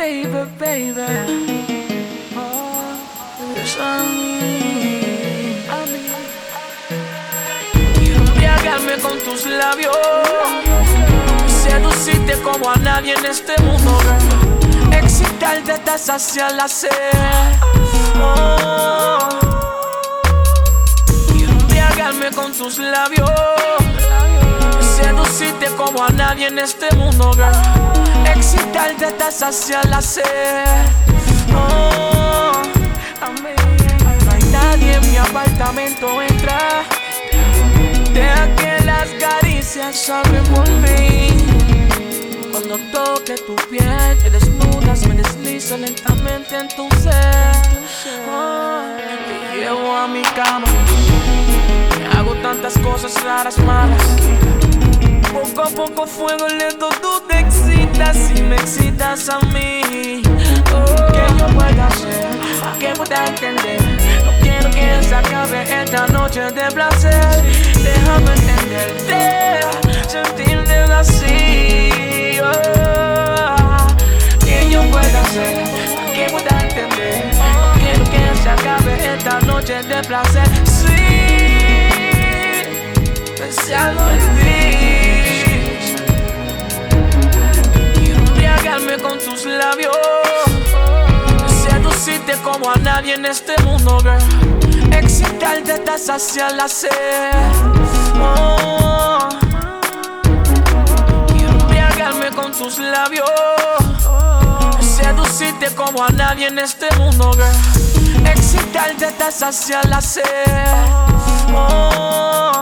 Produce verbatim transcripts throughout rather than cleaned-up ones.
baby, baby. Oh, es a mí, a mí. Quiero embriagarme con tus labios, seducirte como a nadie en este mundo, girl. Excitarte hasta saciar la sed. Oh, quiero embriagarme con tus labios, seducirte como a nadie en este mundo, girl. Excitarte hasta saciar la sed. Oh, no hay nadie en mi apartamento, entra. Deja que las caricias salven por mí. Cuando toque tu piel, te desnudas, me deslizo lentamente en tu ser. Oh, te llevo a mi cama, te hago tantas cosas raras, malas. Poco a poco, fuego lento, tú te excitas y me excitas a mí. Oh, que yo pueda hacer, que pueda entender. No quiero que se acabe esta noche de placer. Déjame entenderte, sentirte así. Oh, que yo pueda hacer, que pueda entender. No quiero que se acabe esta noche de placer. Sí, pensando en ti. Con tus labios, seducirte como a nadie en este mundo, girl. Excitarte hasta saciar la sed. Oh, quiero embriagarme con tus labios, seducirte como a nadie en este mundo, girl. Excitarte hasta saciar la sed. Oh,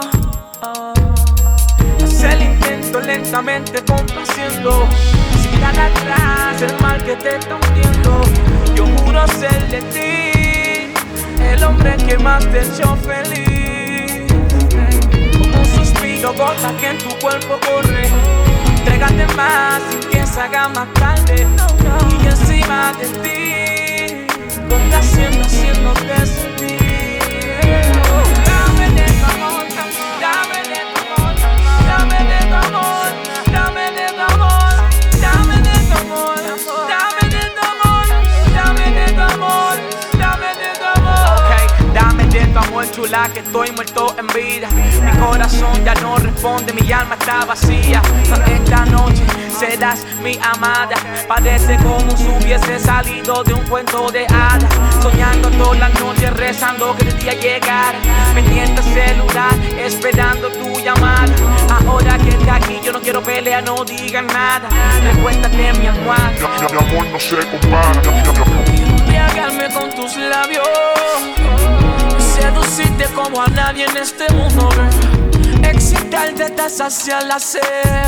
haz el intento lentamente complaciendo. Dejar atrás el mal que te está hundiendo. Yo juro ser de ti el hombre que más te echó feliz. Como un suspiro, gota que en tu cuerpo corre. Entrégate más sin que se haga más tarde. Y encima de ti, complaciendo, haciéndote sentir. Dame de tu amor, dame de tu amor, dame de tu amor, dame de tu amor. Dame de tu amor, dame de tu amor, dame de tu amor, dame de tu amor. Ok, dame de tu amor, chula, que estoy muerto en vida. Mi corazón ya no responde, mi alma está vacía. Esta noche serás mi amada. Parece como si hubiese salido de un cuento de hadas. Soñando todas las noches, rezando que el día llegara. Pendiente al celular, esperando tu llamada. Ahora que está aquí, yo no quiero pelear, no digas nada. Recuéstate en mi almohada. Mi, mi amor no se compara. Quiero embriagarme con tus labios, seducirte como a nadie en este mundo, girl. Excitarte hasta saciar la sed.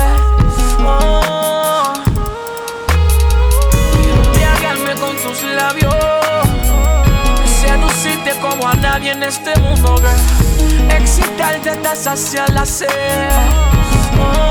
Oh, quiero embriagarme con tus labios, seducirte como a nadie en este mundo, girl. Excitarte hasta saciar la sed. Oh,